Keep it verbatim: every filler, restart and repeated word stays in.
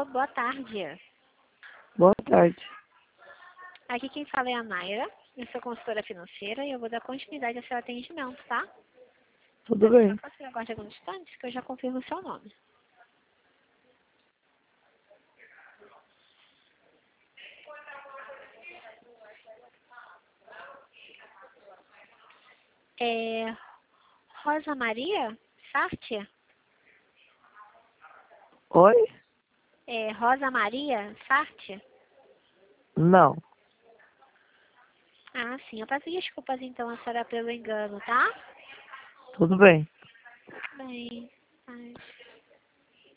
Alô, boa tarde. Boa tarde. Aqui quem fala é a Mayra, eu sou consultora financeira e eu vou dar continuidade ao seu atendimento, tá? Tudo bem. Só você aguarde alguns instantes que eu já confirmo o seu nome. É Rosa Maria Sartre? Oi? É Rosa Maria Sartre? Não. Ah, sim. Eu peço desculpas então a senhora pelo engano, tá? Tudo bem. Bem, mas...